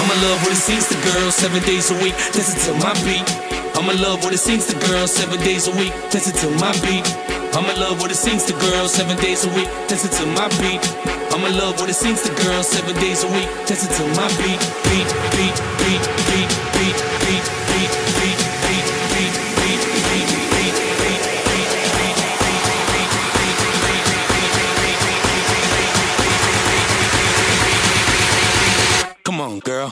I'm in love with it sings the girl 7 days a week, dancing to my beat. I'm in love with it sings the girl 7 days a week, dancing to my beat. I'm in love with it sings the girl 7 days a week, dancing to my beat. I'm in love with it sings the girl 7 days a week, dancing to my beat, beat, beat, beat, beat, beat, beat, beat, beat, beat, beat, beat, beat, beat, beat. Come on, girl.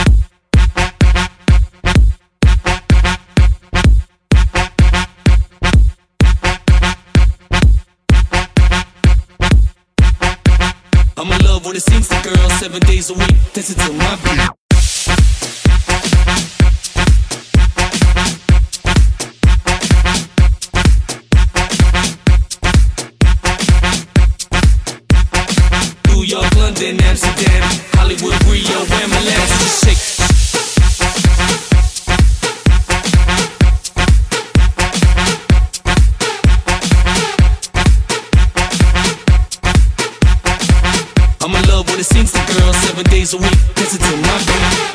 I'm in love when it sings the girl 7 days a week, dancing to my beat. New York, London, Amsterdam, Hollywood, Rio, and Milan. Just shake. I'm in love when it sings the girl 7 days a week, dancing to my beat.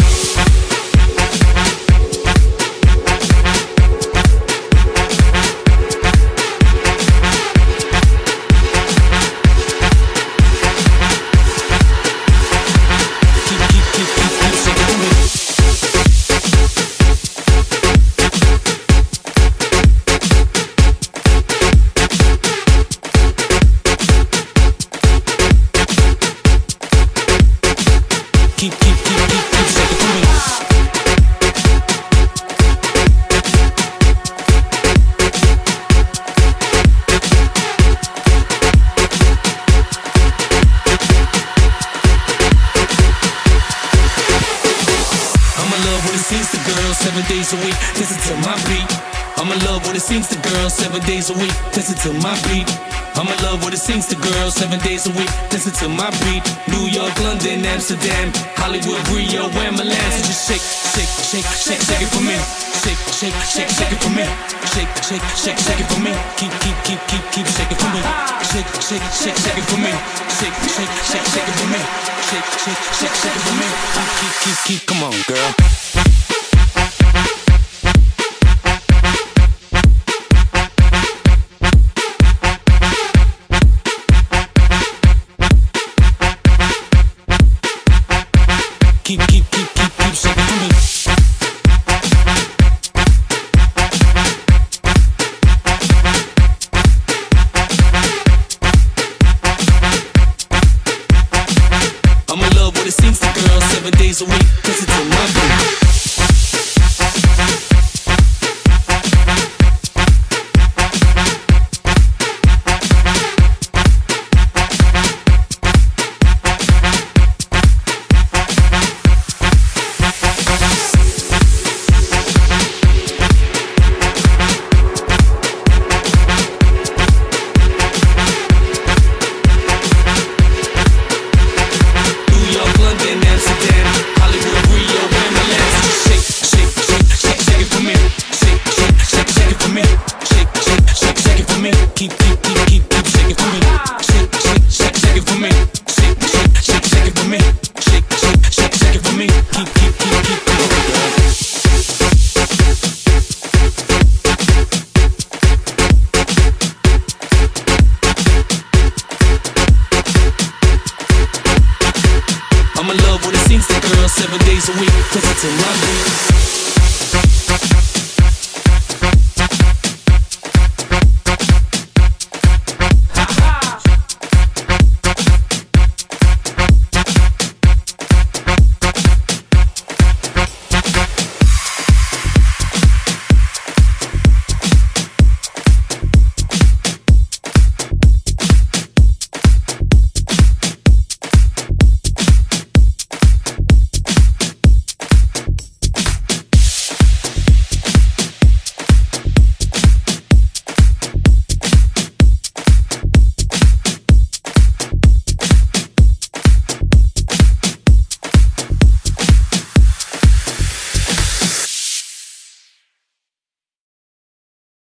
Sings the girl 7 days a week, dancing to my beat. I'm in love when it sings the girl 7 days a week, dancing to my beat. I'm in love when it sings the girl 7 days a week, dancing to my beat. New York, London, Amsterdam, Hollywood, Rio, and Milan. So just shake, shake, shake, shake, shake it for me. Shake, shake, shake, shake it for me. Shake, shake, shake, shake it for me. Keep shaking for me. Shake, shake, shake, shake it for me. Shake, shake, shake, shake it for me. Shake, shake, shake, shake it for me. Keep, come on, girl. Keep shaking for me. I'm in love when it sings the girl 7 days a week, dancing to my beat. Keep shaking for me. Shake, shake, shake, shake it for me. Shake, shake, shake, shake it for me. Shake, shake, shake, shake it for me. Keep. I'm in love when it sings the girl 7 days a week, dancing to my beat.